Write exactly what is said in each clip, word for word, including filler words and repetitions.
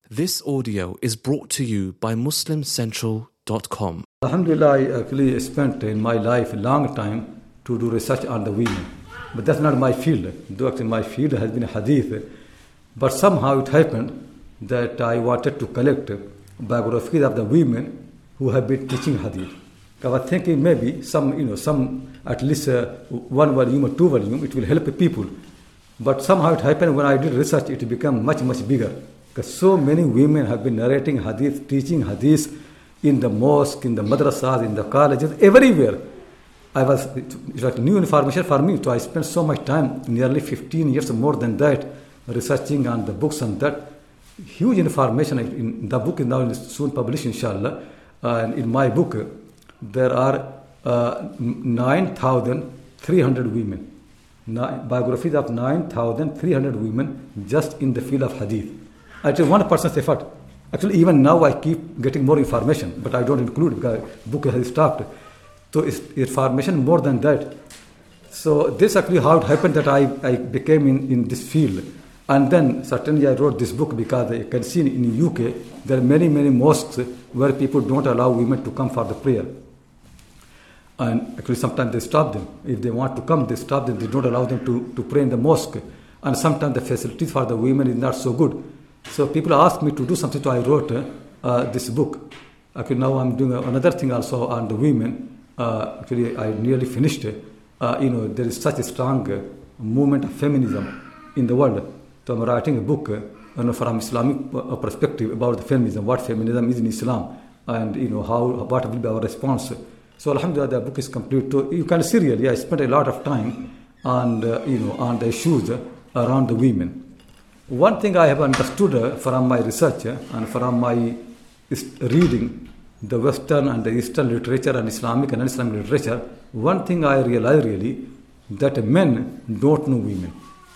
This audio is brought to you by muslim central dot com. Alhamdulillah, I actually spent in my life a long time to do research on the women. But that's not my field. Though actually my field has been hadith. But somehow it happened that I wanted to collect biographies of the women who have been teaching hadith. I was thinking maybe some, you know, some at least uh, one volume or two volume, it will help people. But somehow it happened when I did research, it became much, much bigger. Because so many women have been narrating hadith, teaching hadith in the mosque, in the madrasas, in the colleges, everywhere. I was, it was new information for me, so I spent so much time, nearly fifteen years, more than that, researching on the books and that. Huge information. In the book is now soon published, inshallah. Uh, and in my book, there are uh, nine thousand three hundred women. Nine, biographies of nine thousand three hundred women just in the field of hadith. Actually, one person's effort. Actually, even now I keep getting more information, but I don't include because the book has stopped. So it's information more than that. So this actually how it happened that I, I became in, in this field. And then certainly I wrote this book because you can see in the U K, there are many, many mosques where people don't allow women to come for the prayer. And actually sometimes they stop them. If they want to come, they stop them. They don't allow them to, to pray in the mosque. And sometimes the facilities for the women is not so good. So people asked me to do something, so I wrote uh, this book. Actually, now I'm doing another thing also on the women. Uh, actually, I nearly finished. Uh, you know, there is such a strong uh, movement of feminism in the world. So I'm writing a book uh, you know, from Islamic uh, perspective about the feminism, what feminism is in Islam, and you know how what will be our response. So Alhamdulillah, the book is complete. So you can see really, I spent a lot of time on uh, you know on the issues uh, around the women. One thing I have understood uh, from my research uh, and from my ist- reading the Western and the Eastern literature and Islamic and non-Islamic literature, one thing I realize really that men don't know women.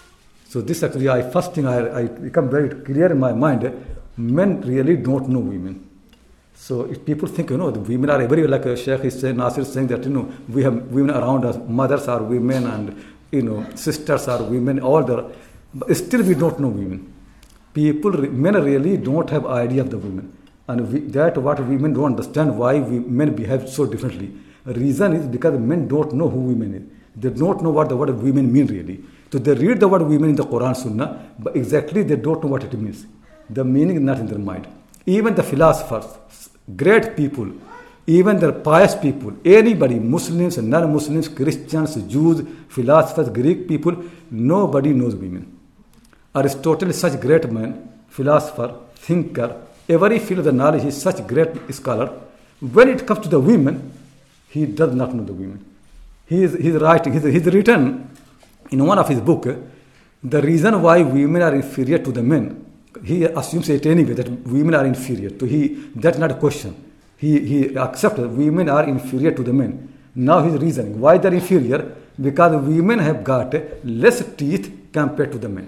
So this actually, I first thing I, I become very clear in my mind, uh, men really don't know women. So if people think, you know, the women are everywhere, like a Sheikh is saying, Nasir is saying that, you know, we have women around us, mothers are women and, you know, sisters are women, all the, but still we don't know women. People, men really don't have idea of the women. And we, that what women don't understand why we, men behave so differently. The reason is because men don't know who women is. They don't know what the word women mean really. So they read the word women in the Quran, Sunnah, but exactly they don't know what it means. The meaning is not in their mind. Even the philosophers, great people, even the pious people, anybody, Muslims and non-Muslims, Christians, Jews, philosophers, Greek people, nobody knows women. Aristotle is such great man, philosopher, thinker, every field of the knowledge, he is such great scholar. When it comes to the women, he does not know the women. He is he's writing, he's, he's written in one of his book, the reason why women are inferior to the men, he assumes it anyway, that women are inferior. So he, that's not a question. He, he accepts that women are inferior to the men. Now his reasoning, why they're inferior? Because women have got less teeth compared to the men.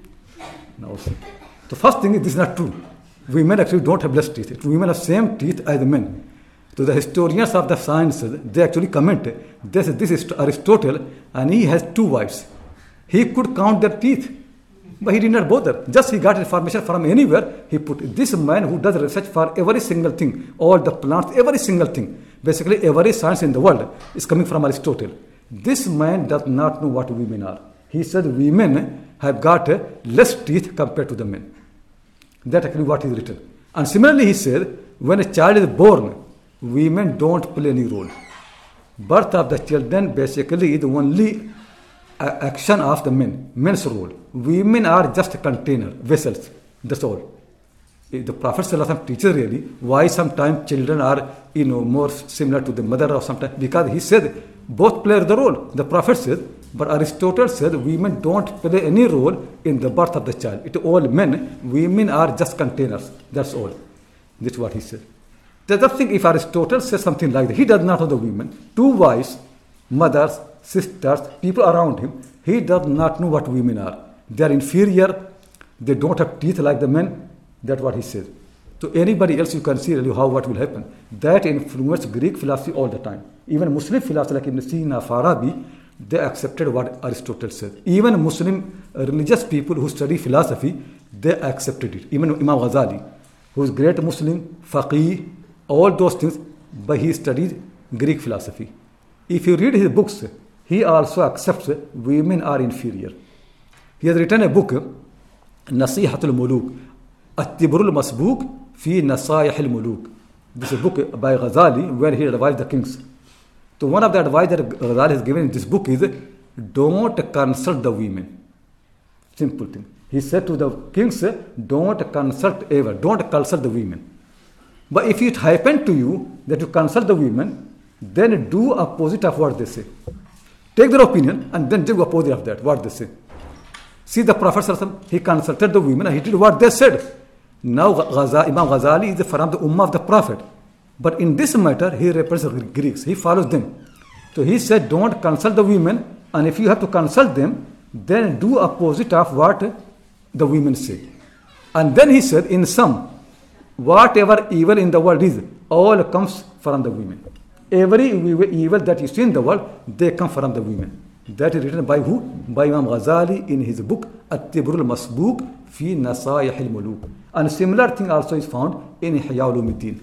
Now, the first thing is this is not true. Women actually don't have less teeth. Women have same teeth as the men. So the historians of the sciences, they actually comment, this, this is Aristotle, and he has two wives. He could count their teeth, but he did not bother. Just he got information from anywhere, he put this man who does research for every single thing, all the plants, every single thing. Basically, every science in the world is coming from Aristotle. This man does not know what women are. He said women have got less teeth compared to the men. That's actually what is written. And similarly, he said, when a child is born, women don't play any role. Birth of the children basically is only action of the men, men's role. Women are just a container, vessels, that's all. The Prophet ﷺ teaches really why sometimes children are, you know, more similar to the mother or sometimes, because he said both play the role. The Prophet said, but Aristotle said women don't play any role in the birth of the child. It all men, women are just containers. That's all. That's what he said. The other thing, if Aristotle says something like that, he does not know the women. Two wives, mothers, sisters, people around him, he does not know what women are. They are inferior. They don't have teeth like the men. That's what he said. So anybody else you can see really how what will happen. That influenced Greek philosophy all the time. Even Muslim philosophy like Ibn Sina, Farabi, they accepted what Aristotle said. Even Muslim religious people who study philosophy, they accepted it. Even Imam Ghazali, who is great Muslim, faqih, all those things, but he studied Greek philosophy. If you read his books, he also accepts women are inferior. He has written a book, Nasihatul Muluk, At-Tibrul Masbuk fi Nasayih al-Muluk. This is a book by Ghazali where he advised the kings. So one of the advice that Ghazali has given in this book is, don't consult the women. Simple thing. He said to the kings, don't consult ever, don't consult the women. But if it happened to you that you consult the women, then do opposite of what they say. Take their opinion and then do opposite of that, what they say. See the Prophet, he consulted the women and he did what they said. Now Ghazali, Imam Ghazali is from the Ummah of the Prophet. But in this matter, he represents the Greeks. He follows them. So he said, don't consult the women, and if you have to consult them, then do opposite of what the women say. And then he said, in sum, whatever evil in the world is, all comes from the women. Every evil that you see in the world, they come from the women. That is written by who? By Imam Ghazali in his book, At-Tibrul Masbuk fi Nasayih al-Muluk. And similar thing also is found in Ihya Ulumuddin.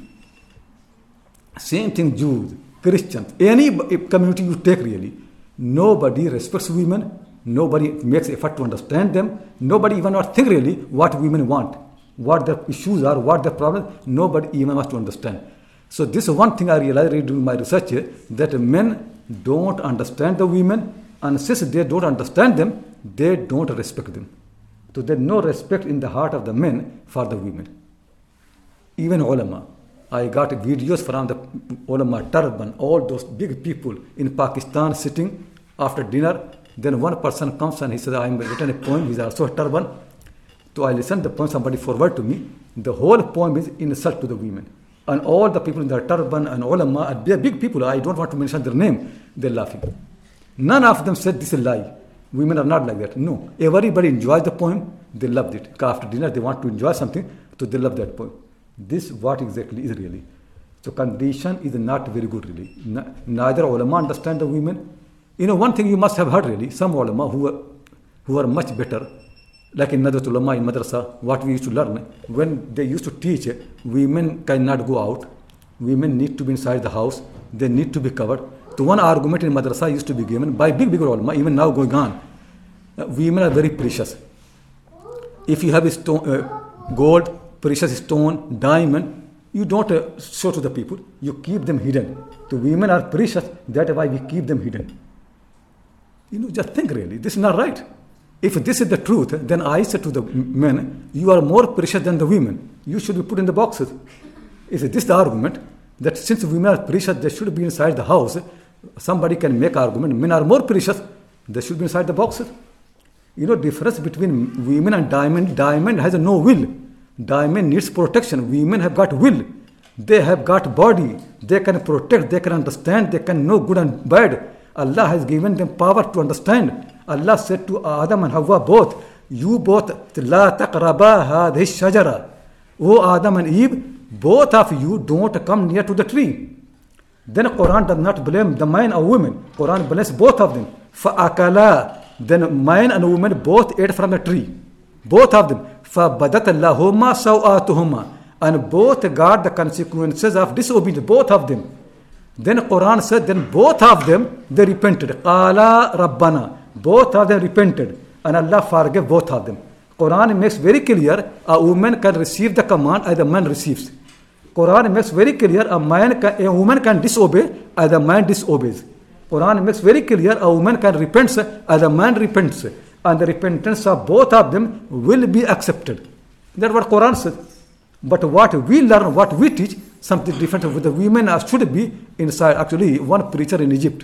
Same thing, Jews, Christians, any community you take really, nobody respects women, nobody makes effort to understand them, nobody even not think really what women want, what their issues are, what their problems, nobody even wants to understand. So this is one thing I realized during my research, that men don't understand the women, and since they don't understand them, they don't respect them. So there's no respect in the heart of the men for the women. Even ulama. I got videos from the ulama turban, all those big people in Pakistan sitting after dinner. Then one person comes and he says, I'm written a poem, he's also a turban. So I listened to the poem, somebody forwarded to me. The whole poem is insult to the women. And all the people in the turban and ulama, they're big people, I don't want to mention their name, they're laughing. None of them said this is a lie. Women are not like that. No. Everybody enjoys the poem, they loved it. After dinner they want to enjoy something, so they love that poem. This what exactly is really. So condition is not very good really. Neither ulama understand the women. You know, one thing you must have heard really, some ulama who are, who are much better, like in Nadratul Ulama in Madrasa, what we used to learn, when they used to teach, women cannot go out, women need to be inside the house, they need to be covered. So one argument in Madrasa used to be given by big, big ulama, even now going on. Uh, women are very precious. If you have a stone, uh, gold, precious stone, diamond, you don't uh, show to the people, you keep them hidden. The women are precious, that's why we keep them hidden. You know, just think really, this is not right. If this is the truth, then I say to the men, you are more precious than the women. You should be put in the boxes. Is this the argument? That since women are precious, they should be inside the house. Somebody can make argument, men are more precious, they should be inside the boxes. You know, difference between women and diamond, diamond has no will. Diamond needs protection. Women have got will. They have got body. They can protect, they can understand, they can know good and bad. Allah has given them power to understand. Allah said to Adam and Hawa both, you both, La taqraba hadhihi shajara. O Adam and Eve, both of you don't come near to the tree. Then Quran does not blame the man or women. Quran blames both of them. Fa'akala. Then man and woman both ate from the tree. Both of them. فَبَدَتَ اللَّهُمَّا سَوْآتُهُمَّا. And both got the consequences of disobedience. Both of them. Then Quran said, then both of them, they repented. قَالَا رَبَّنَا. Both of them repented. And Allah forgave both of them. Quran makes very clear, a woman can receive the command as a man receives. Quran makes very clear, a, man can, a woman can disobey as a man disobeys. Quran makes very clear, a woman can repent as a man repents. And the repentance of both of them will be accepted. That's what Quran says. But what we learn, what we teach, something different with the women should be inside. Actually, one preacher in Egypt,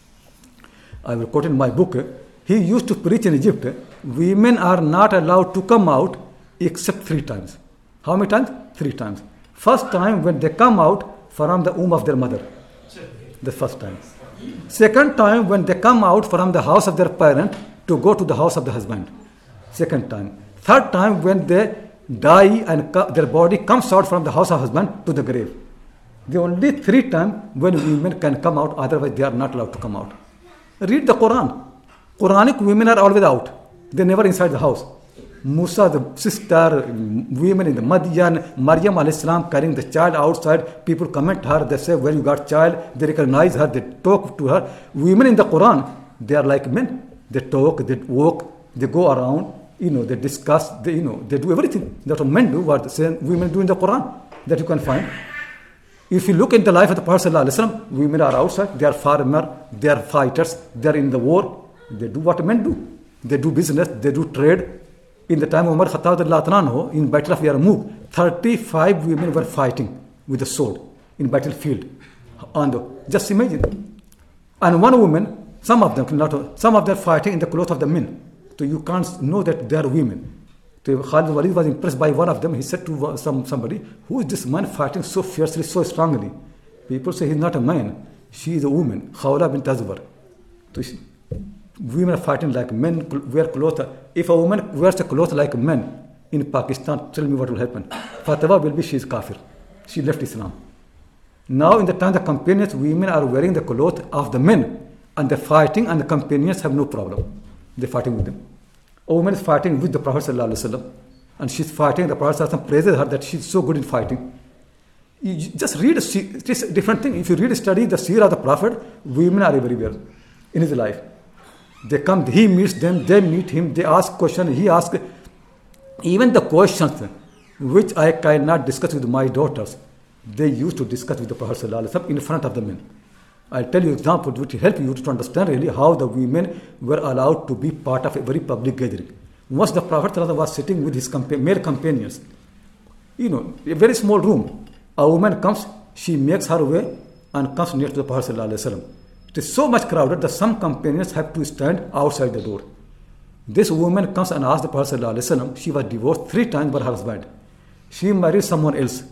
I will quote in my book, he used to preach in Egypt, women are not allowed to come out except three times. How many times? Three times. First time when they come out from the womb of their mother. The first time. Second time when they come out from the house of their parent to go to the house of the husband. Second time. Third time when they die and their body comes out from the house of husband to the grave. The only three times when women can come out, otherwise they are not allowed to come out. Read the Quran. Quranic women are always out. They never inside the house. Musa, the sister, women in the Madian, Maryam alayhi salam carrying the child outside. People comment her, they say, where you got child? They recognize her, they talk to her. Women in the Quran, they are like men. They talk, they walk, they go around, you know, they discuss, they, you know, they do everything. That's what men do, what the same women do in the Quran, that you can find. If you look in the life of the Prophet ﷺ, women are outside, they are farmers, they are fighters, they are in the war. They do what men do. They do business, they do trade. In the time of Umar Khattab in Battle of Yarmouk, thirty-five women were fighting with the sword in battlefield. And just imagine. And one woman, some of them, not some of them fighting in the clothes of the men. So you can't know that they are women. So Khalid Walid was impressed by one of them. He said to some somebody, who is this man fighting so fiercely, so strongly? People say he's not a man. She is a woman. Khawla bint Azbar. So she, women are fighting like men wear clothes. If a woman wears a clothes like men in Pakistan, tell me what will happen. Fatwa will be she is kafir. She left Islam. Now in the time the companions, women are wearing the clothes of the men and they're fighting and the companions have no problem. They're fighting with them. A woman is fighting with the Prophet ﷺ, and she's fighting. The Prophet ﷺ praises her that she's so good in fighting. You just read, it is a different thing. If you read, study the seerah of the Prophet, women are everywhere in his life. They come, he meets them, they meet him, they ask questions, he asks. Even the questions which I cannot discuss with my daughters, they used to discuss with the Prophet ﷺ in front of the men. I'll tell you examples which will help you to understand really how the women were allowed to be part of a very public gathering. Once the Prophet was sitting with his compa- male companions, you know, a very small room. A woman comes, she makes her way and comes near to the Prophet ﷺ. It is so much crowded that some companions have to stand outside the door. This woman comes and asks the Prophet ﷺ, she was divorced three times by her husband. She married someone else.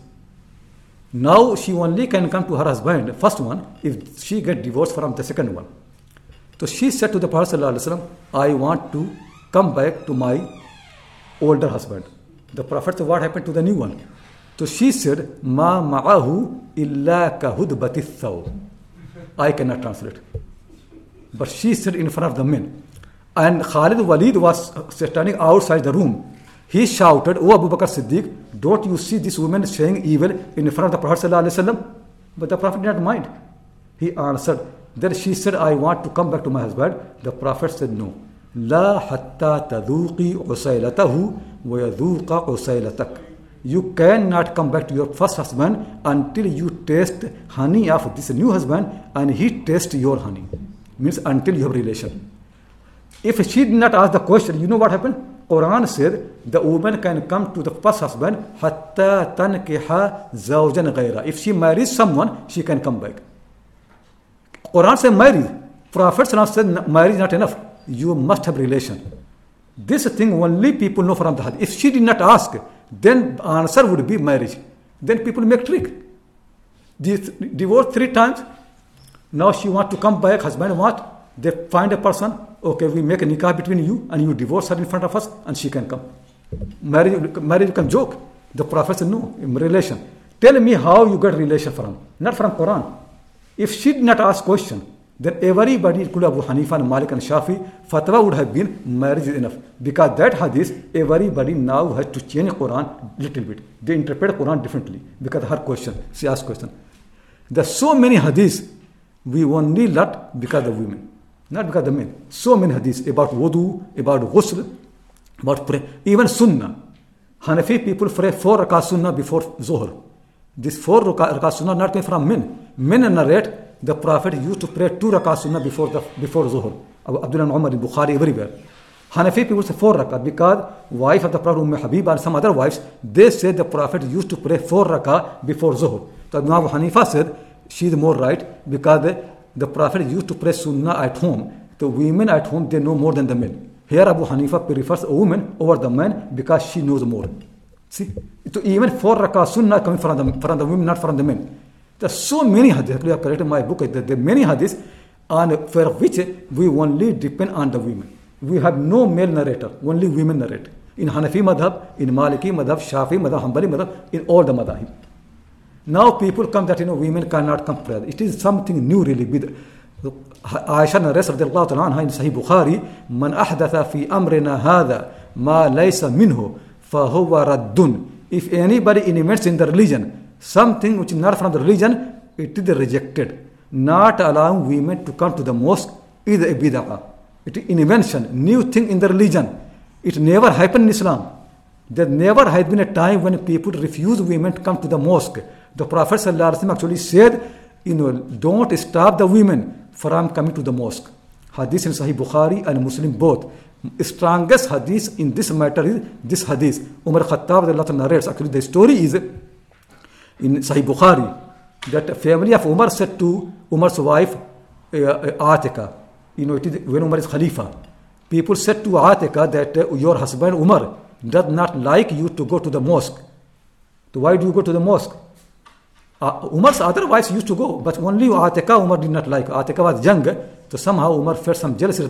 Now she only can come to her husband, first one, if she gets divorced from the second one. So she said to the Prophet ﷺ, I want to come back to my older husband. The Prophet said, what happened to the new one? So she said, Ma ma'ahu illa ka hudbati thaw. I cannot translate. But she said in front of the men. And Khalid Walid was standing outside the room. He shouted, O Abu Bakr Siddiq, don't you see this woman saying evil in front of the Prophet ﷺ? But the Prophet did not mind. He answered. Then she said, I want to come back to my husband. The Prophet said, no. La hatta tadhuqi usaylatahu wa yadhuqa usaylatak. You cannot come back to your first husband until you taste honey of this new husband and he tastes your honey. Means until you have relation. If she did not ask the question, you know what happened? Quran said the woman can come to the first husband hatta tankiha zawjan ghayra. If she marries someone, she can come back. Quran said marry. Prophet said marriage is not enough. You must have relation. This thing only people know from the hadith. If she did not ask, then the answer would be marriage. Then people make trick. Divorce three times. Now she want to come back. Husband what? They find a person. Okay, we make a nikah between you and you divorce her in front of us and she can come. Marriage, marriage you can joke. The Prophet said no, in relation. Tell me how you got relation from. Not from Quran. If she did not ask question, then everybody, including Abu Hanifa and Malik and Shafi, fatwa would have been marriage is enough. Because that hadith, everybody now has to change Quran little bit. They interpret Quran differently because of her question. She asked question. There are so many hadiths we only learn because of women. Not because of the men. So many hadiths about wudu, about ghusl, about prayer. Even sunnah. Hanafi people pray four rakat sunnah before Zuhr. This four rakat sunnah not came from men. Men narrate the Prophet used to pray two rakat sunnah before the before Zuhr. Abdullah and Umar in Bukhari everywhere. Hanafi people say four rakat because wife of the Prophet Umm Habiba and some other wives, they say the Prophet used to pray four rakat before Zuhr. So Abu Hanifa said she is more right because the, the Prophet used to pray sunnah at home. The women at home, they know more than the men. Here Abu Hanifa prefers a woman over the man because she knows more. See, so even four rakat sunnah coming from the, from the women, not from the men. There are so many hadiths. I have collected in my book. There are many hadiths on for which we only depend on the women. We have no male narrator. Only women narrate. In Hanafi madhab, in Maliki madhab, Shafi madhab, Hanbali madhab, in all the madhab. Now people come that you know women cannot come prayer. It is something new really. Aisha narrates radiallahu ta'ala anha in Sahih Bukhari, Man ahdatha fi amrina hadha ma laysa minhu fahuwa raddun. If anybody invents in the religion something which is not from the religion, it is rejected. Not allowing women to come to the mosque is a bid'ah. It is invention, new thing in the religion. It never happened in Islam. There never has been a time when people refuse women to come to the mosque. The Prophet ﷺ actually said, you know, don't stop the women from coming to the mosque. Hadith in Sahih Bukhari and Muslim both. Strongest hadith in this matter is this hadith. Umar Khattab narrates, actually the story is in Sahih Bukhari, that a family of Umar said to Umar's wife, uh, uh, Atika, you know, it is when Umar is Khalifa. People said to Atika that uh, your husband Umar does not like you to go to the mosque. So why do you go to the mosque? Uh, Umar's other wives used to go, but only Atika Umar did not like. Atika was young, so somehow Umar felt some jealousy.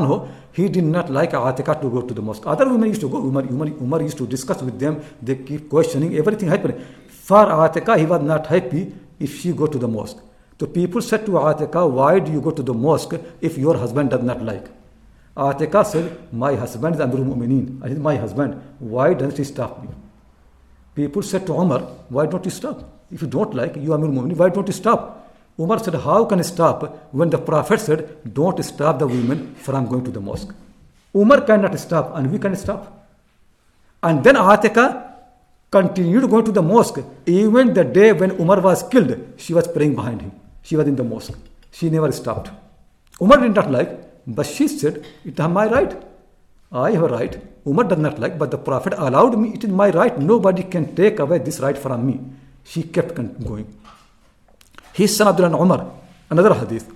He did not like Atika to go to the mosque. Other women used to go. Umar, Umar, Umar used to discuss with them. They keep questioning, everything happening. For Atika, he was not happy if she go to the mosque. So people said to Atika, why do you go to the mosque if your husband does not like? Atika said, my husband is Amirul Mu'mineen. I said, my husband, why doesn't he stop me? People said to Umar, why don't you stop? If you don't like, you Amirul Mu'mineen, why don't you stop? Umar said, how can I stop when the Prophet said, don't stop the women from going to the mosque? Umar cannot stop and we can stop. And then Atika continued going to the mosque. Even the day when Umar was killed, she was praying behind him. She was in the mosque. She never stopped. Umar did not like, but she said, it is my right. I have a right. Umar does not like, but the Prophet allowed me. It is my right. Nobody can take away this right from me. She kept going. His son Abdullah Umar, another hadith.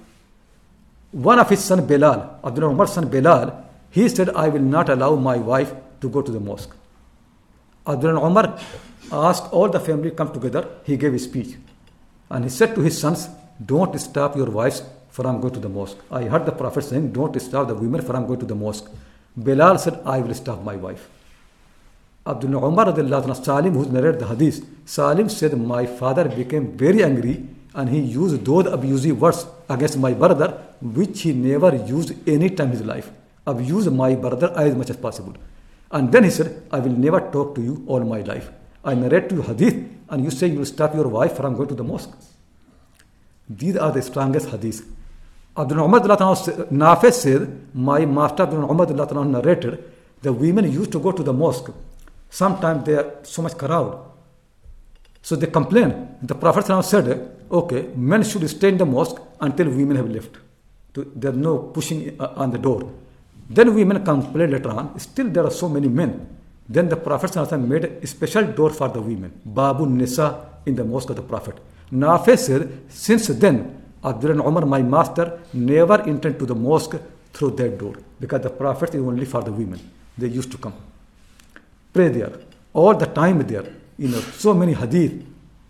One of his son Bilal, Abdullah Umar's son Bilal, he said, I will not allow my wife to go to the mosque. Abdullah Umar asked all the family to come together. He gave a speech. And he said to his sons, don't stop your wives from going to the mosque. I heard the Prophet saying, don't stop the women from going to the mosque. Bilal said, I will stop my wife. Abdullah Umar, Salim, who narrated the hadith, Salim said, my father became very angry and he used those abusive words against my brother, which he never used any time in his life. Abuse my brother as much as possible. And then he said, I will never talk to you all my life. I narrate to you hadith and you say you will stop your wife from going to the mosque. These are the strongest hadiths. Abdullah Umar Nafi said, my master Abdullah Umar narrated, the women used to go to the mosque. Sometimes there are so much crowd. So they complain. The Prophet said, okay, men should stay in the mosque until women have left. There's no pushing on the door. Then women complain later on. Still there are so many men. Then the Prophet made a special door for the women. Babu Nisa in the mosque of the Prophet. Nafi said, since then, Abdullah Umar, my master, never entered to the mosque through that door. Because the Prophet is only for the women. They used to come. Pray there. All the time there. You know, so many hadith.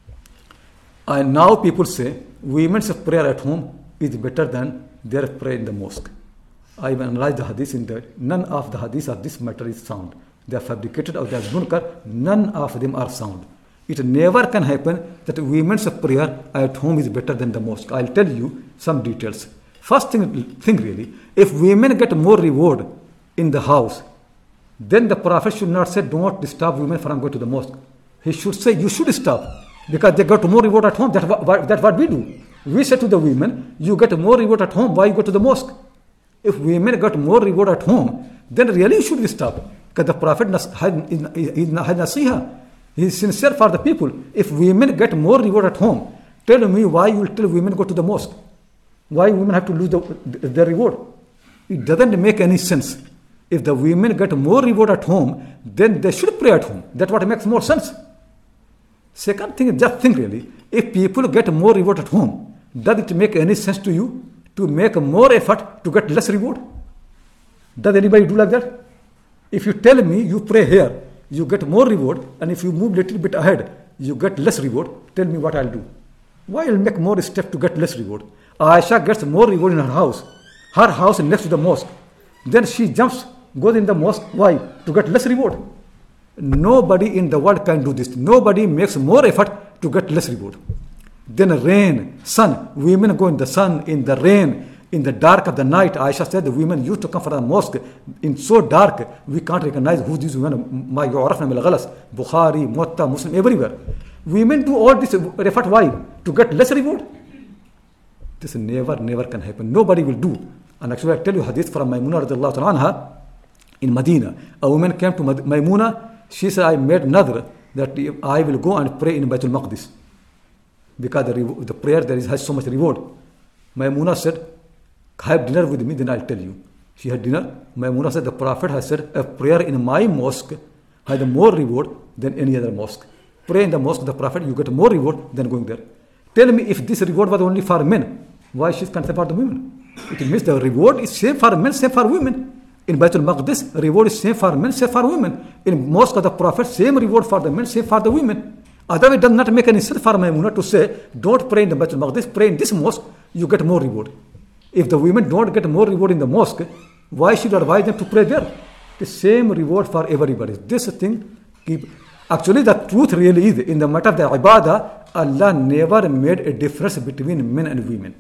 And now people say, women's prayer at home is better than their prayer in the mosque. I have analyzed the hadith in that. None of the hadiths of this matter is sound. They are fabricated or they are munkar. None of them are sound. It never can happen that women's prayer at home is better than the mosque. I'll tell you some details. First thing, thing really, if women get more reward in the house, then the Prophet should not say, don't disturb women from going to the mosque. He should say, you should stop, because they got more reward at home. That's what, that's what we do. We say to the women, you get more reward at home, why you go to the mosque? If women got more reward at home, then really you should stop. Because the Prophet had nasiha. He is sincere for the people. If women get more reward at home, tell me why you will tell women go to the mosque. Why women have to lose the, their reward? It doesn't make any sense. If the women get more reward at home, then they should pray at home. That's what makes more sense. Second thing, just think really, if people get more reward at home, does it make any sense to you to make more effort to get less reward? Does anybody do like that? If you tell me you pray here, you get more reward, and if you move a little bit ahead, you get less reward, tell me what I'll do. Why I'll make more step to get less reward? Aisha gets more reward in her house. Her house is next to the mosque. Then she jumps, goes in the mosque. Why? To get less reward. Nobody in the world can do this. Nobody makes more effort to get less reward. Then rain, sun. Women go in the sun, in the rain, In the dark of the night, Aisha said the women used to come from the mosque in so dark, we can't recognize who these women, my yu'rafna bil ghalas, Bukhari, Muwatta, Muslim, everywhere. Women do all this effort, why? To get less reward? This never, never can happen. Nobody will do. And actually, I tell you hadith from Maimuna radiallahu anha in Medina. A woman came to Maimuna, she said, I made nadr that I will go and pray in Baitul Maqdis. Because the, the prayer there is, has so much reward. Maimuna said, have dinner with me, then I'll tell you. She had dinner. Maimuna said, the Prophet has said, a prayer in my mosque has more reward than any other mosque. Pray in the mosque of the Prophet, you get more reward than going there. Tell me, if this reward was only for men, why she's concerned about the women? It means the reward is same for men, same for women. In Baitul Maqdis, reward is same for men, same for women. In mosque of the Prophet, same reward for the men, same for the women. Otherwise, it does not make any sense for Maimuna to say, don't pray in the Baitul Maqdis, pray in this mosque, you get more reward. If the women don't get more reward in the mosque, why should you advise them to pray there? The same reward for everybody. This thing, keep. Actually, the truth really is, in the matter of the ibadah, Allah never made a difference between men and women.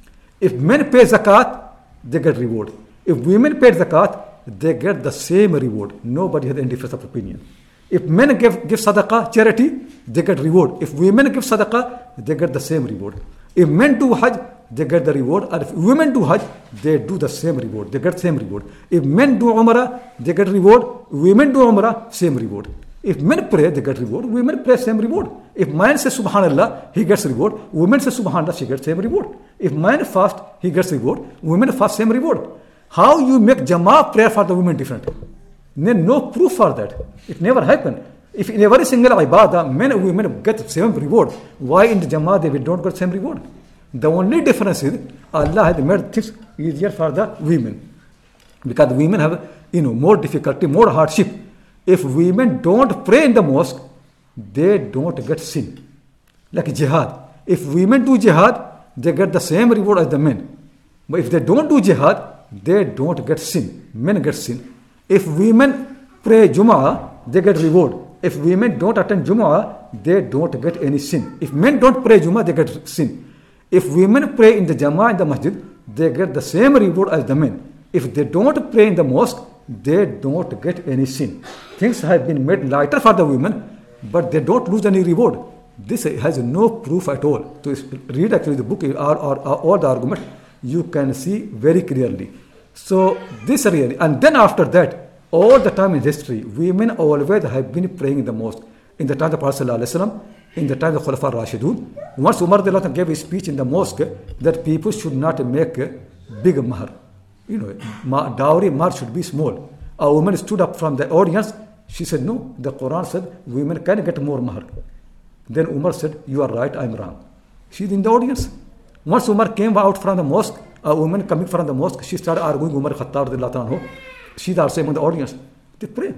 If men pay zakat, they get reward. If women pay zakat, they get the same reward. Nobody has any difference of opinion. If men give, give sadaqah, charity, they get reward. If women give sadaqah, they get the same reward. If men do hajj, they get the reward. And if women do hajj, they do the same reward. They get the same reward. If men do umrah, they get reward. Women do umrah, same reward. If men pray, they get reward. Women pray, same reward. If man says subhanallah, he gets reward. Women say subhanallah, she gets same reward. If man fast, he gets reward. Women fast, same reward. How you make Jama'ah prayer for the women different? Then no proof for that. It never happened. If in every single ibadah, men and women get the same reward, why in the Jama'ah they don't get the same reward? The only difference is Allah has made things easier for the women. Because the women have, you know, more difficulty, more hardship. If women don't pray in the mosque, they don't get sin. Like jihad. If women do jihad, they get the same reward as the men. But if they don't do jihad, they don't get sin. Men get sin. If women pray Jumu'ah, they get reward. If women don't attend Jumu'ah, they don't get any sin. If men don't pray Jumu'ah, they get sin. If women pray in the Jama'ah in the masjid, they get the same reward as the men. If they don't pray in the mosque, they don't get any sin. Things have been made lighter for the women, but they don't lose any reward. This has no proof at all. So read actually the book or, or, or all the argument, you can see very clearly. So this really, and then after that, all the time in history, women always have been praying in the mosque. In the time of the Prophet ﷺ, in the time of the Khulafa Rashidun, once Umar gave a speech in the mosque that people should not make a big mahar. You know, dowry mahar should be small. A woman stood up from the audience. She said, no, the Quran said women can get more mahar. Then Umar said, you are right, I am wrong. She's in the audience. Once Umar came out from the mosque, a woman coming from the mosque, she started arguing Umar Khattab. She's also among the audience. They pray.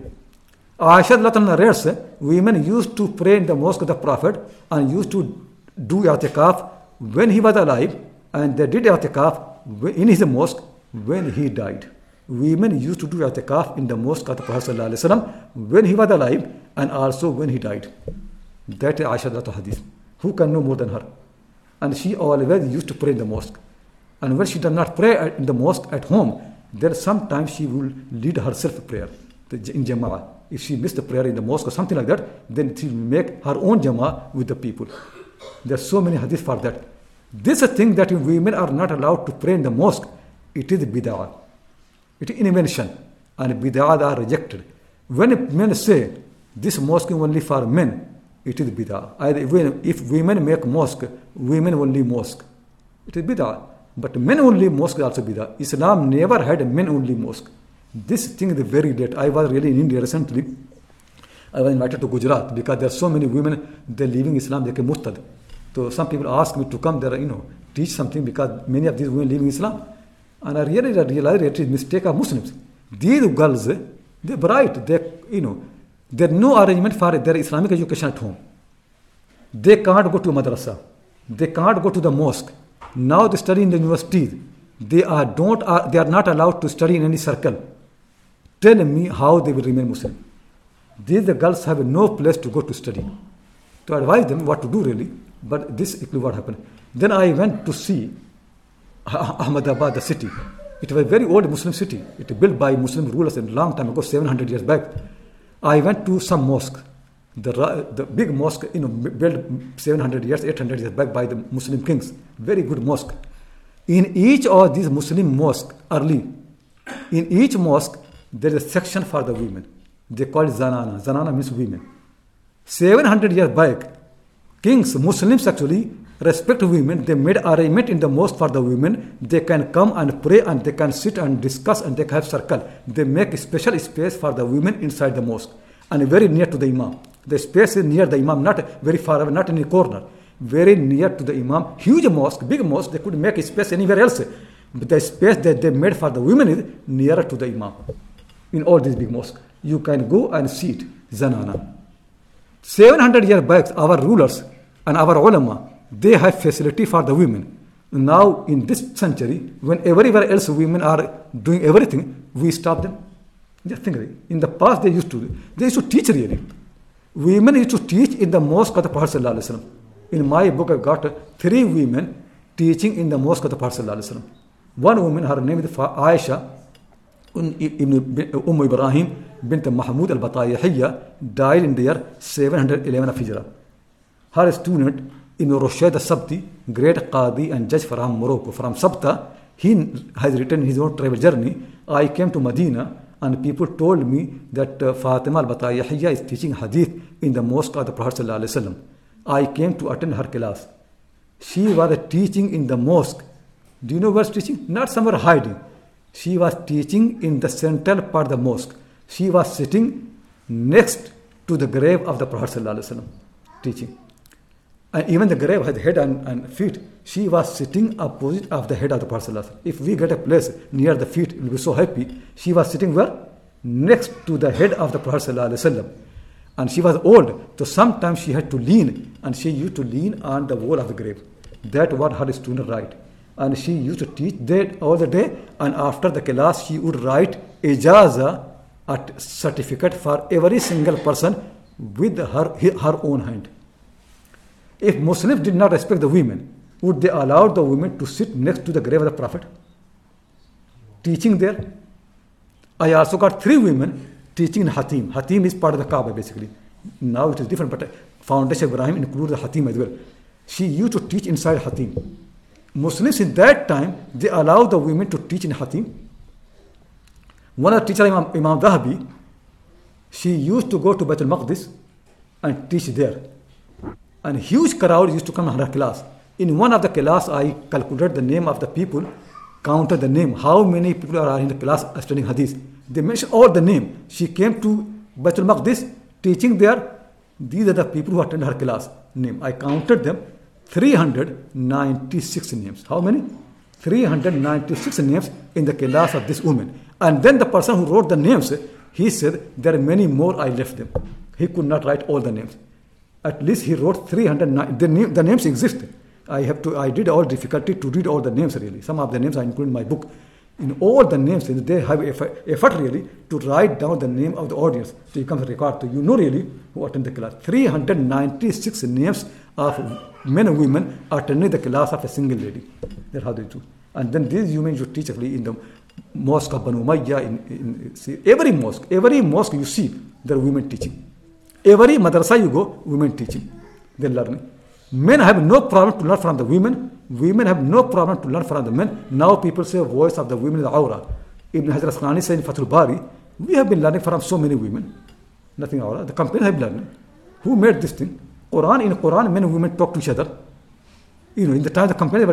Aisha narrates, women used to pray in the mosque of the Prophet and used to do i'tikaf when he was alive, and they did i'tikaf in his mosque when he died. Women used to do i'tikaf in the mosque of the Prophet when he was alive and also when he died. That is Aisha hadith. Who can know more than her? And she always used to pray in the mosque. And when she does not pray in the mosque at home, then sometimes she will lead herself prayer in Jama'ah. If she missed the prayer in the mosque or something like that, then she will make her own Jama'ah with the people. There are so many hadith for that. This is a thing that women are not allowed to pray in the mosque. It is bid'ah. It is invention. And bid'ah are rejected. When men say, this mosque is only for men, it is bid'ah. If women make mosque, women only mosque. It is bid'ah. But men only mosque is also bid'ah. Islam never had a men only mosque. This thing is very late. I was really in India recently. I was invited to Gujarat because there are so many women, they're leaving Islam, they became murtad. So some people ask me to come there, you know, teach something because many of these women leaving Islam. And I really realized it is a mistake of Muslims. These girls, they're bright. They, you know, there's no arrangement for their Islamic education at home. They can't go to madrasa. They can't go to the mosque. Now they study in the universities. They are don't are, they are not allowed to study in any circle. Tell me how they will remain Muslim. These the girls have no place to go to study. To advise them what to do really, but this is what happened. Then I went to see Ahmedabad, the city. It was a very old Muslim city. It was built by Muslim rulers a long time ago, seven hundred years back. I went to some mosque. The, the big mosque, you know, built seven hundred years, eight hundred years back by the Muslim kings. Very good mosque. In each of these Muslim mosques, early, in each mosque, there is a section for the women. They call it Zanana. Zanana means women. seven hundred years back, kings, Muslims actually, respect women. They made arrangement in the mosque for the women. They can come and pray and they can sit and discuss and they can have circle. They make a special space for the women inside the mosque and very near to the imam. The space is near the imam, not very far away, not in a corner. Very near to the imam. Huge mosque, big mosque. They could make a space anywhere else. But the space that they made for the women is nearer to the imam. In all these big mosques, you can go and see it. Zanana. seven hundred years back, our rulers and our ulama, they have facility for the women. Now, in this century, when everywhere else women are doing everything, we stop them. Just think, in the past they used to, they used to teach really. Women used to teach in the mosque of the Prophet Sallallahu Alaihi Wasallam. In my book, I've got three women teaching in the mosque of the Prophet Sallallahu Alaihi Wasallam. One woman, her name is Aisha ibn Umm Ibrahim bint Mahmud al-Batayahiyya, died in the year seven hundred eleven of Hijrah. Her student, Ibn Rushd al-Sabti, great Qadi and judge from Morocco, from Sabta, he has written his own travel journey. I came to Medina and people told me that uh, Fatima al-Batayahiyya is teaching hadith in the mosque of the Prophet Sallallahu Alaihi Wasallam. I came to attend her class. She was teaching in the mosque. Do you know where she was teaching? Not somewhere hiding. She was teaching in the central part of the mosque. She was sitting next to the grave of the Prophet Sallallahu Alaihi Wasallam, teaching. And even the grave had head and, and feet. She was sitting opposite of the head of the Prophet Sallallahu Alaihi Wasallam. If we get a place near the feet, we'll be so happy. She was sitting where? Next to the head of the Prophet Sallallahu Alaihi Wasallam. And she was old, so sometimes she had to lean, and she used to lean on the wall of the grave. That was her student right. And she used to teach that all the day, and after the class she would write ijaza, a certificate for every single person with her, her own hand. If Muslims did not respect the women, would they allow the women to sit next to the grave of the Prophet, teaching there? I also got three women teaching in Hatim. Hatim is part of the Kaaba basically. Now it is different, but Foundation of Ibrahim includes the Hatim as well. She used to teach inside Hatim. Muslims in that time, they allowed the women to teach in Hatim. One of the teachers, Imam, Imam Dhahabi, she used to go to Baitul Maqdis and teach there. And huge crowd used to come to her class. In one of the class, I calculated the name of the people, counted the name, how many people are in the class studying Hadith. They mentioned all the name. She came to Baitul Maqdis, teaching there. These are the people who attended her class. Name. I counted them. three hundred ninety-six names. How many? three hundred ninety-six names in the class of this woman. And then the person who wrote the names, he said, there are many more, I left them. He could not write all the names. At least he wrote three hundred nine. The, name, the names exist. I have to. I did all difficulty to read all the names really. Some of the names I include in my book. In all the names, they have effort, effort really to write down the name of the audience. So you come to record. So you know really who attended the class. three hundred ninety-six names of men and women attending the class of a single lady. That's how they do. And then these women you teach actually in the mosque of Banu Umayyah. In, in, see, every mosque, every mosque you see, there are women teaching. Every madrasa you go, women teaching. They're learning. Men have no problem to learn from the women. Women have no problem to learn from the men. Now people say voice of the women is aura. Ibn Hajar Asqalani said in Fathul Bari, we have been learning from so many women. Nothing aura. The company have learned. Who made this thing? Quran, in Quran, men and women talk to each other. You know, in the time the company,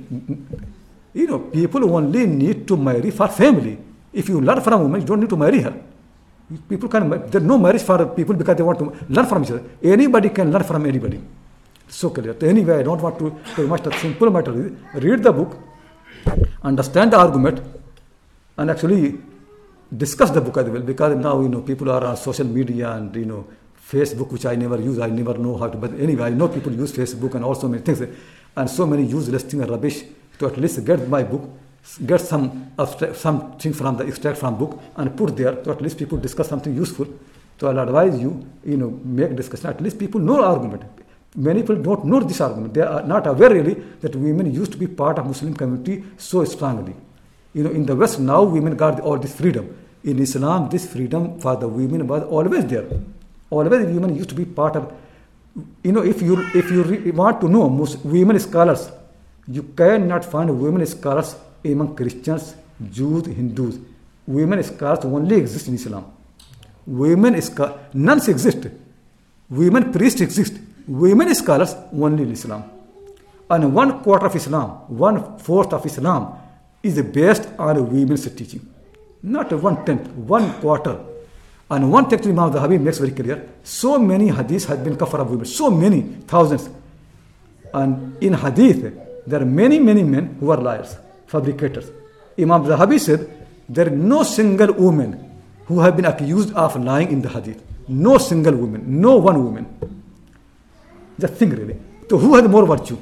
you know, people only need to marry for family. If you learn from a woman, you don't need to marry her. People can, there's no marriage for people because they want to learn from each other. Anybody can learn from anybody. So clear. Anyway, I don't want to tell much. The simple matter is read the book, understand the argument, and actually discuss the book as well. Because now you know people are on social media and you know Facebook, which I never use. I never know how to. But anyway, I know people use Facebook and also many things, and so many useless things and rubbish. To at least get my book, get some abstract, something from the extract from book and put there. So at least people discuss something useful. So I'll advise you, you know, make discussion. At least people know argument. Many people don't know this argument. They are not aware really that women used to be part of Muslim community so strongly. You know, in the West now women got all this freedom. In Islam, this freedom for the women was always there. Always women used to be part of. You know, if you if you re- want to know most women scholars, you cannot find women scholars among Christians, Jews, Hindus. Women scholars only exist in Islam. Women scholars, nuns exist. Women priests exist. Women scholars only in Islam. And one quarter of Islam, one fourth of Islam is based on women's teaching. Not one tenth, one quarter. And one thing Imam Zahabi makes very clear, so many hadiths have been covered of women, so many, thousands. And in hadith, there are many, many men who are liars, fabricators. Imam Zahabi said, there is no single woman who have been accused of lying in the hadith. No single woman, no one woman. Just think really. So who has more virtue?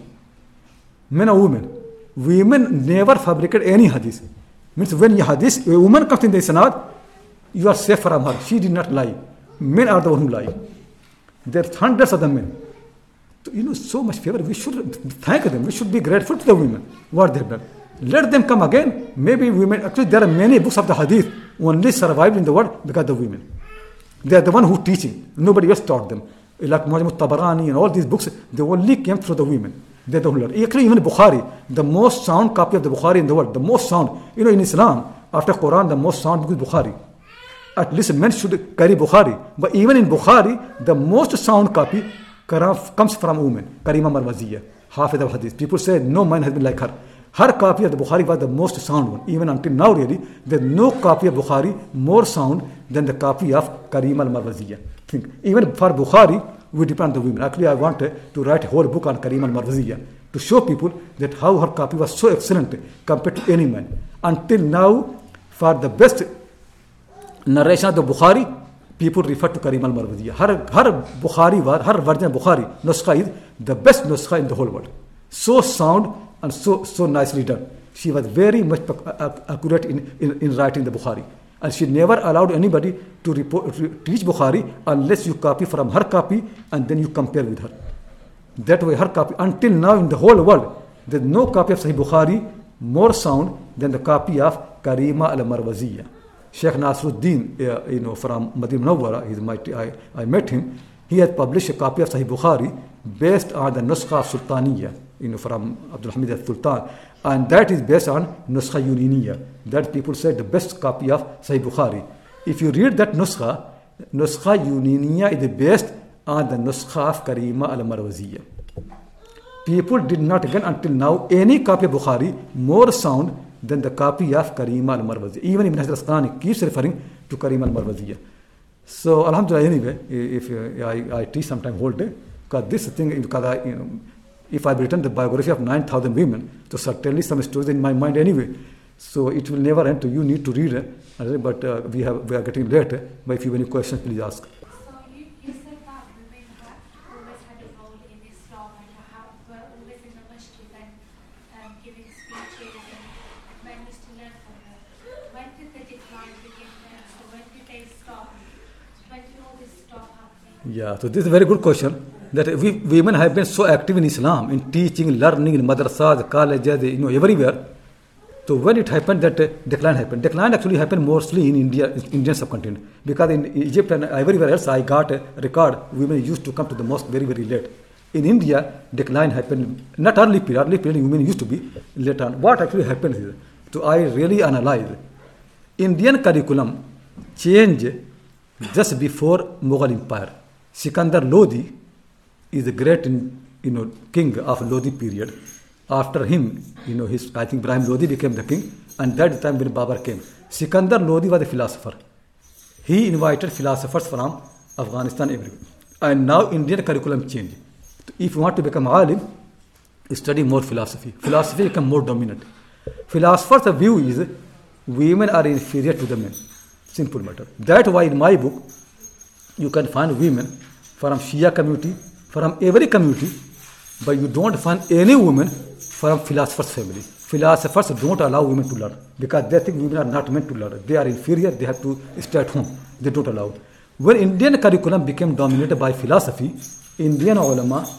Men or women? Women never fabricate any hadith. Means when a hadith, a woman comes in the sanad, you are safe from her. She did not lie. Men are the one who lie. There are hundreds of the men. So, you know, so much favor. We should thank them. We should be grateful to the women. What they have done. Let them come again. Maybe women, actually there are many books of the hadith only survived in the world because of the women. They are the one who teaching. Nobody else taught them. Like Mu'jam al-Tabarani and all these books, they only came through the women. They don't learn. Actually, even Bukhari, the most sound copy of the Bukhari in the world, the most sound. You know, in Islam, after Quran, the most sound book is Bukhari. At least men should carry Bukhari. But even in Bukhari, the most sound copy comes from women. Karima Marwaziyya, Hafiz of Hadith. People say no man has been like her. Her copy of the Bukhari was the most sound one. Even until now, really, there's no copy of Bukhari more sound than the copy of Karima al-Marwaziyya. Think. Even for Bukhari, we depend on the women. Actually, I wanted to write a whole book on Karima al-Marwaziyya to show people that how her copy was so excellent compared to any man. Until now, for the best narration of the Bukhari, people refer to Karima al-Marwaziyya. Her, her Bukhari was, her version of Bukhari, Nuskha is the best Nuskha in the whole world. So sound and so so nicely done. She was very much accurate in, in, in writing the Bukhari. And she never allowed anybody to report, teach Bukhari unless you copy from her copy and then you compare with her. That way her copy, until now in the whole world, there's no copy of Sahih Bukhari more sound than the copy of Karima al-Marwaziyya. Sheikh Nasruddin, uh, you know, from Madinah Munawwara, he's my, I, I met him. He has published a copy of Sahih Bukhari based on the Nuskha Sultaniyya, you know, from Abdul Hamid al-Sultan. And that is based on Nuskha Uniniya. That people say the best copy of Sahih Bukhari. If you read that Nuskha, Nuskha Uniniya is based on the Nuskha of Karima al-Marwaziyya. People did not get until now any copy of Bukhari more sound than the copy of Karima al-Marwaziyya. Even Ibn Hajar al-Asqalani keeps referring to Karima al-Marwaziyya. So, alhamdulillah, anyway, if uh, I, I teach sometime whole day, because this thing, because I, you know, if I've written the biography of nine thousand women, so certainly some stories in my mind anyway. So it will never end. So you need to read it. But uh, we have we are getting late. But if you have any questions, please ask. So you, you said that women have always had a role in Islam and have, were always in the masjid and um, giving speeches and men used to learn from them. When did the decline begin then? So when did they stop? When did all this stop happening? Yeah, so this is a very good question. That we women have been so active in Islam, in teaching, learning, in madrasas, colleges, you know, everywhere. So when it happened, that uh, decline happened. Decline actually happened mostly in India, Indian subcontinent. Because in Egypt and everywhere else, I got a record, women used to come to the mosque very, very late. In India, decline happened, not early period, early period, women used to be late on. What actually happened is, so I really analyze, Indian curriculum changed just before Mughal Empire. Sikandar Lodi is the great, you know, king of Lodi period. After him, you know, his, I think Ibrahim Lodi became the king, and that time when Babur came. Sikandar Lodi was a philosopher. He invited philosophers from Afghanistan everywhere. And now Indian curriculum changed. If you want to become alim, study more philosophy. Philosophy become more dominant. Philosophers' view is women are inferior to the men. Simple matter. That's why in my book, you can find women from Shia community, from every community, but you don't find any woman from philosophers' family. Philosophers don't allow women to learn because they think women are not meant to learn. They are inferior, they have to stay at home. They don't allow. When Indian curriculum became dominated by philosophy, Indian ulama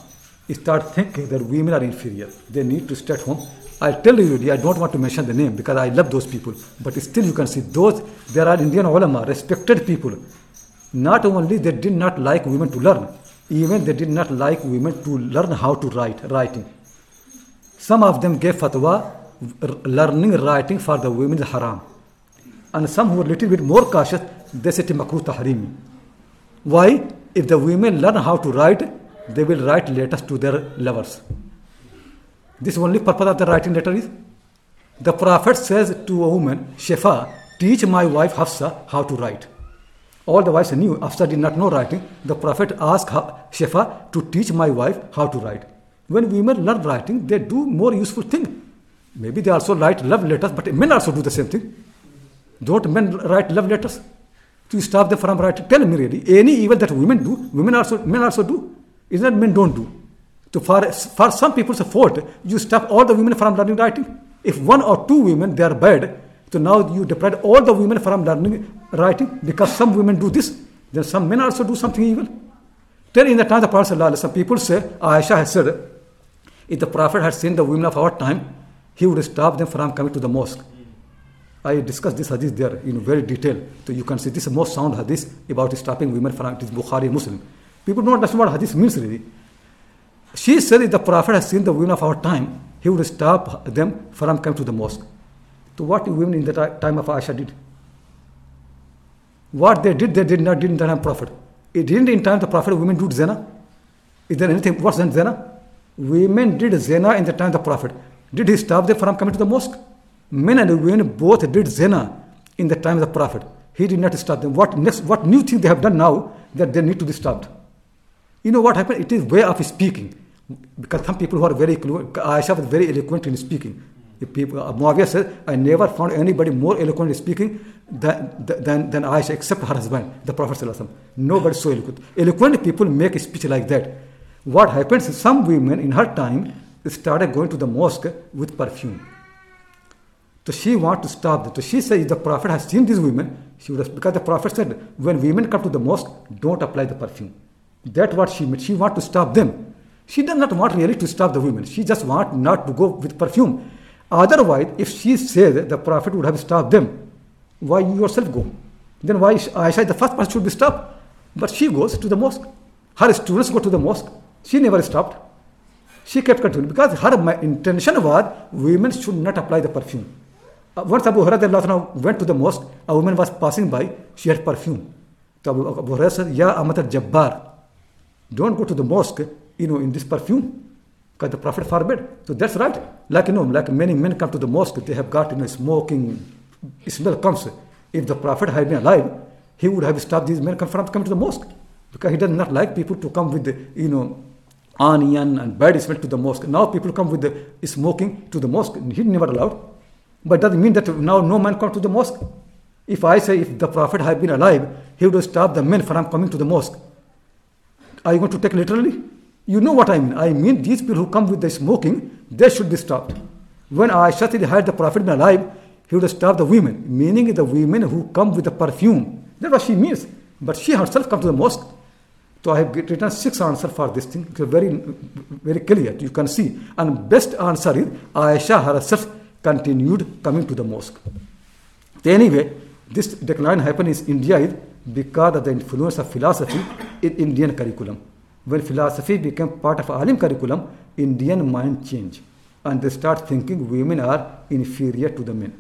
start thinking that women are inferior. They need to stay at home. I'll tell you, I don't want to mention the name because I love those people. But still you can see those, there are Indian ulama, respected people. Not only they did not like women to learn, even they did not like women to learn how to write, writing. Some of them gave fatwa, learning writing for the women is haram. And some who were a little bit more cautious, they said makruh tahrimi. Why? If the women learn how to write, they will write letters to their lovers. This only purpose of the writing letter is. The Prophet says to a woman, Shifa, teach my wife Hafsa how to write. All the wives knew, Hafsa did not know writing. The Prophet asked Shifa to teach my wife how to write. When women learn writing, they do more useful thing. Maybe they also write love letters, but men also do the same thing. Don't men write love letters? To stop them from writing? Tell me really, any evil that women do, women also men also do. Isn't that men don't do? So for, for some people's fault, you stop all the women from learning writing. If one or two women, they are bad, so now you deprive all the women from learning writing because some women do this, then some men also do something evil. Then in the time of the Prophet, some people say, Aisha has said, if the Prophet had seen the women of our time, he would stop them from coming to the mosque. I discussed this hadith there in very detail. So you can see this is most sound hadith about stopping women from this Bukhari Muslim. People don't understand what hadith means really. She said if the Prophet has seen the women of our time, he would stop them from coming to the mosque. So what women in the time of Aisha did? What they did, they did not did in the time of Prophet. It didn't in time of the Prophet, women do zina. Is there anything worse than zina? Women did zina in the time of the Prophet. Did he stop them from coming to the mosque? Men and women both did zina in the time of the Prophet. He did not stop them. What next? What new thing they have done now that they need to be stopped? You know what happened? It is way of speaking. Because some people who are very, Aisha was very eloquent in speaking. If people, Muawiyah said, I never found anybody more eloquent in speaking than, than, than Aisha, except her husband, the Prophet ﷺ. Nobody so eloquent. Eloquent people make a speech like that. What happens is some women in her time started going to the mosque with perfume. So she wants to stop that. So she says, if the Prophet has seen these women, she would have, because the Prophet said, when women come to the mosque, don't apply the perfume. That's what she meant. She wants to stop them. She does not want really to stop the women. She just wants not to go with perfume. Otherwise, if she said the Prophet would have stopped them, why you yourself go? Then why Aisha, the first person, should be stopped? But she goes to the mosque. Her students go to the mosque. She never stopped. She kept continuing because her intention was women should not apply the perfume. Uh, once Abu Hurairah went to the mosque, a woman was passing by, she had perfume. So Abu Hurairah said, Ya Amat al-Jabbar, don't go to the mosque, you know, in this perfume. Because the Prophet forbid. So that's right. Like, you know, like many men come to the mosque, they have got, you know, smoking smell comes. If the Prophet had been alive, he would have stopped these men from coming to the mosque. Because he does not like people to come with the, you know, onion and bad smell to the mosque. Now people come with the smoking to the mosque. He never allowed. But it doesn't mean that now no man comes to the mosque. If I say if the Prophet had been alive, he would have stopped the men from coming to the mosque. Are you going to take literally? You know what I mean. I mean these people who come with the smoking, they should be stopped. When Aisha had the Prophet been alive, he would have stopped the women, meaning the women who come with the perfume. That's what she means. But she herself comes to the mosque. So I have written six answers for this thing. It's very, very clear. You can see. And best answer is Aisha herself continued coming to the mosque. So anyway, this decline happened in India is because of the influence of philosophy in Indian curriculum. When philosophy became part of Alim curriculum, Indian mind changed. And they start thinking women are inferior to the men.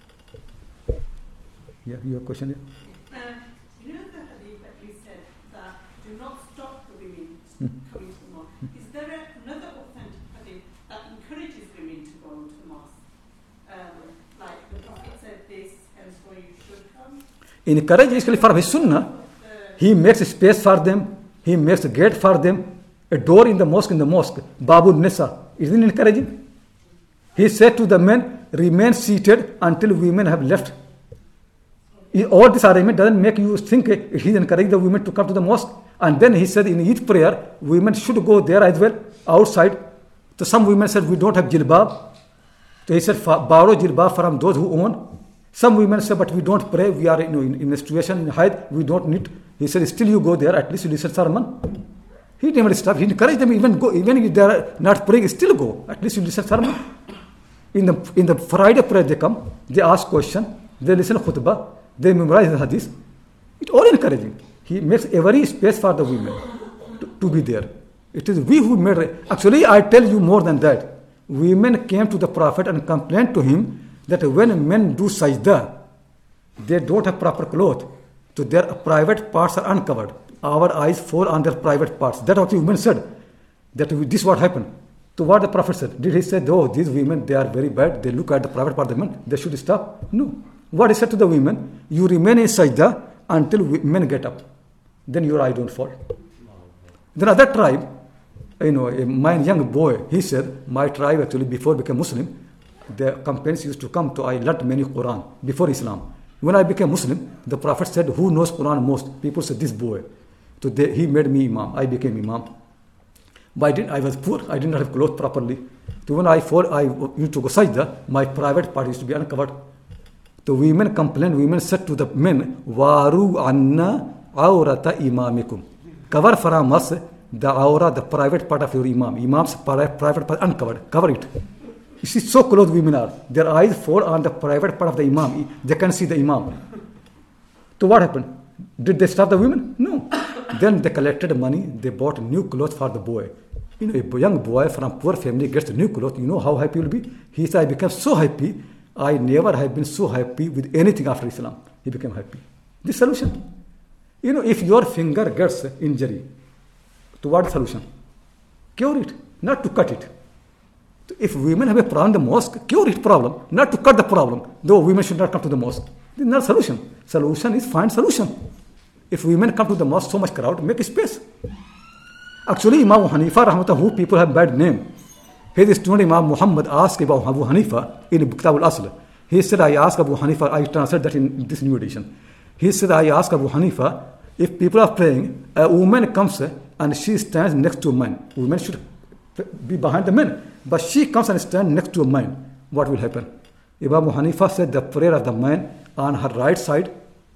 Yeah, your question here? Uh, you know the hadith that you said that do not stop the women hmm. coming to the mosque. Is there another authentic hadith that encourages women to go to the mosque? Um, like the Prophet said this, hence why you should come? Encourage is for his sunnah. He makes a space for them. He makes a gate for them. A door in the mosque, in the mosque. Babu Nisa. Isn't it encouraging? He said to the men, remain seated until women have left. All this arrangement doesn't make you think he's encouraging the women to come to the mosque. And then he said in each prayer, women should go there as well, outside. So some women said, we don't have jilbab. So he said, borrow jilbab from those who own. Some women said, but we don't pray. We are you know, in, in a situation, in height, we don't need. He said, still you go there, at least you listen sermon. He never stopped. He encouraged them, even go, even if they are not praying, still go. At least you listen sermon. In the in the Friday prayer they come, they ask question, they listen khutbah, they memorize the hadith. It's all encouraging. He makes every space for the women to, to be there. It is we who made it. Actually, I tell you more than that. Women came to the Prophet and complained to him that when men do sajda, they don't have proper clothes. So their private parts are uncovered. Our eyes fall on their private parts. That's what the women said. That this is what happened. So what the Prophet said? Did he say, oh, these women, they are very bad. They look at the private part of the men. They should stop? No. What he said to the women? You remain in sajda until men get up. Then your eye don't fall. Then other tribe, you know, my young boy, he said, my tribe actually before became Muslim, the companions used to come to, I learnt many Quran before Islam. When I became Muslim, the Prophet said, who knows Quran most? People said, this boy. So they, he made me Imam. I became Imam. But I, didn't, I was poor. I did not have clothes properly. So when I fall, I used to go sajda, my private part used to be uncovered. The women complained, women said to the men, Waru anna awrata imamikum. Cover from us the aura, the private part of your Imam. Imam's private part uncovered. Cover it. You see, so close women are. Their eyes fall on the private part of the Imam. They can see the Imam. So what happened? Did they stop the women? No. Then they collected money. They bought new clothes for the boy. You know, a young boy from poor family gets new clothes. You know how happy he will be? He said, I became so happy. I never have been so happy with anything after Islam. He became happy. This solution. You know, if your finger gets injury, to what solution? Cure it, not to cut it. If women have a problem in the mosque, cure it problem, not to cut the problem. Though women should not come to the mosque. This is not a solution. Solution is find solution. If women come to the mosque, so much crowd, make a space. Actually, Imam Hanifa, rahmatullah, who people have bad name. His student Imam Muhammad asked about Abu Hanifa in Kitab al-Asl. He said, I asked Abu Hanifa, I translate that in this new edition. He said, I asked Abu Hanifa, if people are praying, a woman comes and she stands next to a man. Women should be behind the men. But she comes and stands next to a man. What will happen? Imam Hanifa said the prayer of the man on her right side,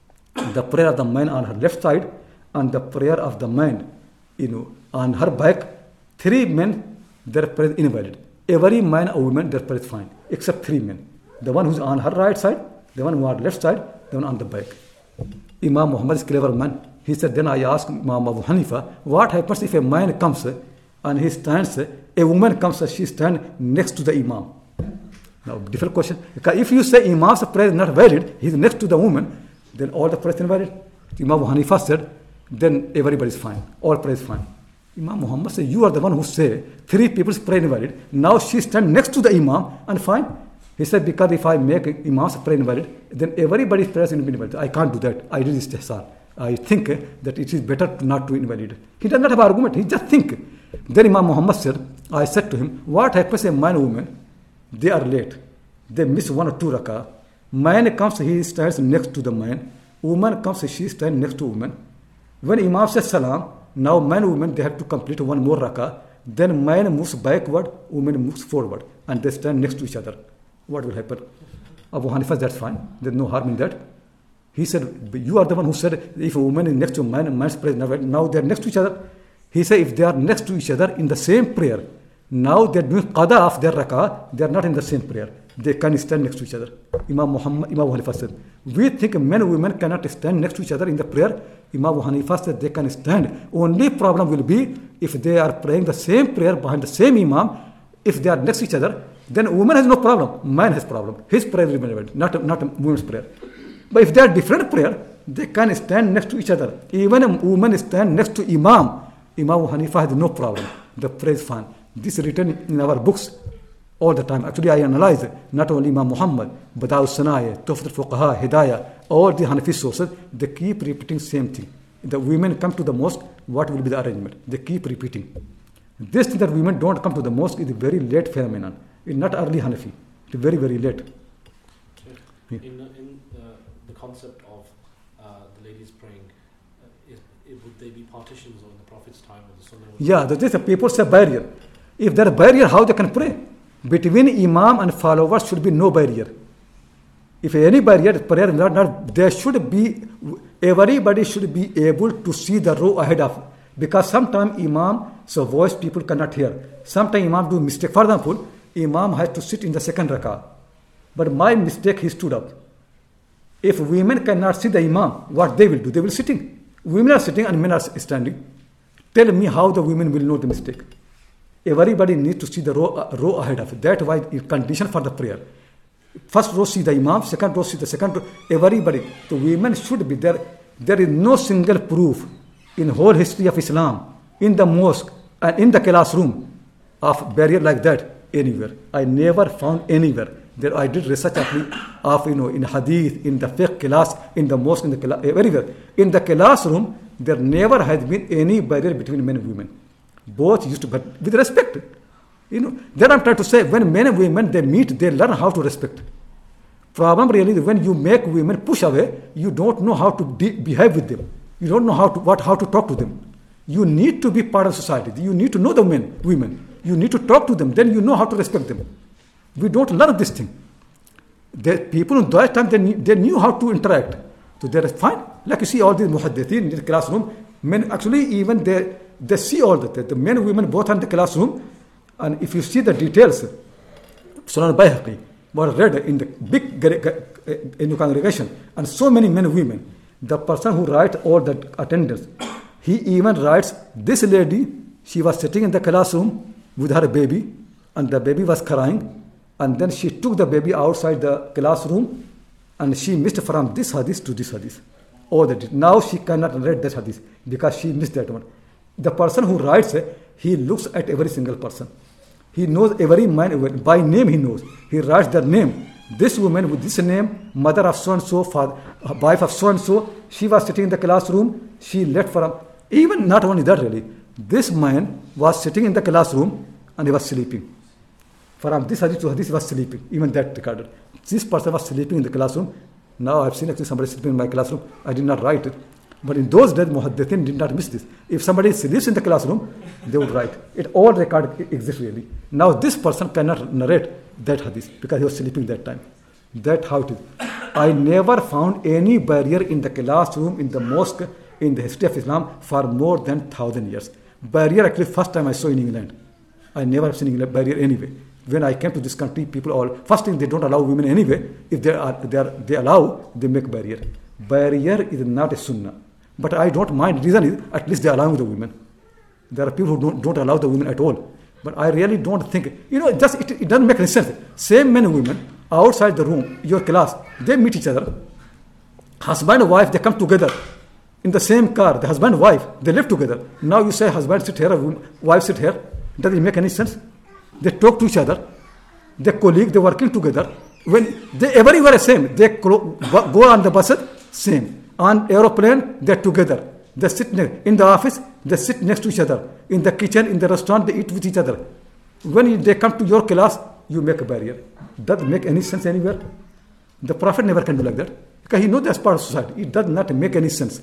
the prayer of the man on her left side, and the prayer of the man, you know, on her back. Three men, their prayer is invalid. Every man or woman, their prayer is fine, except three men. The one who's on her right side, the one who on left side, the one on the back. Imam Muhammad is a clever man. He said, then I asked Imam Abu Hanifa, what happens if a man comes and he stands, a woman comes and she stands next to the Imam? Now, different question. If you say Imam's prayer is not valid, he's next to the woman, then all the prayer is invalid. Imam Abu Hanifa said, then everybody is fine. All prayer is fine. Imam Muhammad said, you are the one who say three people's prayer invalid. Now she stands next to the Imam and fine. He said, because if I make Imam's prayer invalid, then everybody's prayer is invalid. I can't do that. I did istihsan. I think that it is better not to invalid. He does not have argument. He just think. Then Imam Muhammad said, I said to him, what happens if a man and woman, they are late. They miss one or two rakah. Man comes, he stands next to the man. Woman comes, she stands next to woman. When Imam says salam, now man and woman, they have to complete one more rakah. Then man moves backward, woman moves forward. And they stand next to each other. What will happen? Abu Hanifa said, that's fine. There's no harm in that. He said, you are the one who said, if a woman is next to a man, a man's prayer is not, now they are next to each other. He said, if they are next to each other in the same prayer, now they are doing qada of their rakah, they are not in the same prayer. They can stand next to each other. Imam Muhammad, Imam Hanifa said, we think men and women cannot stand next to each other in the prayer. Imam Hanifa said they can stand. Only problem will be if they are praying the same prayer behind the same Imam. If they are next to each other, then woman has no problem. Man has problem. His prayer will be relevant, not, not a woman's prayer. But if they are different prayer, they can stand next to each other. Even a woman stand next to Imam. Imam Hanifa has no problem. The prayer is fine. This is written in our books all the time. Actually, I analyze not only Imam Muhammad, but Al-Sanaya, Tuhfat al-Fuqaha, Hidayah, all the Hanafi sources, they keep repeating same thing. The women come to the mosque, what will be the arrangement? They keep repeating. This thing that women don't come to the mosque is a very late phenomenon. It's not early Hanafi. It's very, very late. In, in uh, the concept of uh, the ladies praying, uh, is, it, would they be partitions on the Prophet's time or the Sunnah? Yeah, that is a people say barrier. If there is a barrier, how they can pray? Between Imam and followers should be no barrier. If any barrier, prayer not, not there should be, everybody should be able to see the row ahead of. Because sometimes Imam, so voice people cannot hear. Sometimes Imam do mistake. For example, Imam has to sit in the second rakah. But my mistake, he stood up. If women cannot see the Imam, what they will do? They will sitting. Women are sitting and men are standing. Tell me how the women will know the mistake. Everybody needs to see the row, uh, row ahead of it. That's why it's condition for the prayer. First row see the Imam, second row see the second row. Everybody. The women should be there. There is no single proof in whole history of Islam, in the mosque and in the classroom of barrier like that anywhere. I never found anywhere. There I did research of, you know, in hadith, in the fiqh class, in the mosque, in the class, everywhere. In the classroom, there never has been any barrier between men and women. Both used to, but with respect. You know, then I'm trying to say, when men and women, they meet, they learn how to respect. Problem really is when you make women push away, you don't know how to de- behave with them. You don't know how to what how to talk to them. You need to be part of society. You need to know the men, women. You need to talk to them. Then you know how to respect them. We don't learn this thing. The people in that time, they knew, they knew how to interact. So they're fine. Like you see all these muhaddithin in the classroom, men actually even they they see all that. The men and women both are in the classroom. And if you see the details, Sunan Bayhaqi was read in the big in the congregation, and so many men and women. The person who writes all the attendance, he even writes, this lady, she was sitting in the classroom with her baby, and the baby was crying, and then she took the baby outside the classroom, and she missed from this hadith to this hadith. All that. Now she cannot read that hadith because she missed that one. The person who writes, he looks at every single person. He knows every man, by name he knows. He writes their name. This woman with this name, mother of so-and-so, father, wife of so-and-so, she was sitting in the classroom, she left from, even not only that really, this man was sitting in the classroom and he was sleeping. From this hadith to hadith, he was sleeping, even that recorded. This person was sleeping in the classroom. Now I've seen actually somebody sleeping in my classroom. I did not write it. But in those days, muhaddithin did not miss this. If somebody sleeps in the classroom, they would write. It all record exists really. Now this person cannot narrate that hadith because he was sleeping that time. That's how it is. I never found any barrier in the classroom, in the mosque, in the history of Islam for more than thousand years. Barrier actually first time I saw in England. I never have seen England barrier anyway. When I came to this country, people all, first thing they don't allow women anyway. If they are, they, are, they allow, they make barrier. Barrier is not a sunnah. But I don't mind. Reason is, at least they allow the women. There are people who don't, don't allow the women at all. But I really don't think, you know, just it, it doesn't make any sense. Same men and women, outside the room, your class, they meet each other. Husband and wife, they come together in the same car. The husband and wife, they live together. Now you say husband sit here, wife sit here. Does it make any sense? They talk to each other. They colleague, they working together. When they everywhere are same. They go on the buses, same. On aeroplane, they're together. They sit ne- in the office, they sit next to each other. In the kitchen, in the restaurant, they eat with each other. When they come to your class, you make a barrier. Does it make any sense anywhere? The Prophet never can do like that. Because he knows that's part of society. It does not make any sense.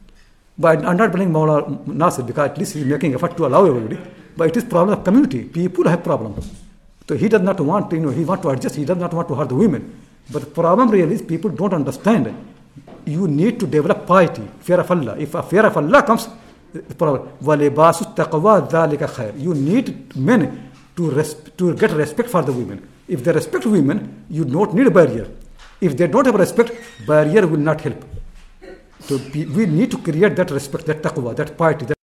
But I'm not blaming Mawlana Nasir because at least he's making effort to allow everybody. But it is problem of community. People have problems. So he does not want to, you know, he wants to adjust. He does not want to hurt the women. But the problem really is people don't understand. You need to develop piety, fear of Allah. If a fear of Allah comes, the problem. وَلِبَاسُ التَّقْوَى ذَلِكَ خَيْرٌ. You need men to resp- to get respect for the women. If they respect women, you don't need a barrier. If they don't have respect, barrier will not help. So we need to create that respect, that taqwa, that piety, that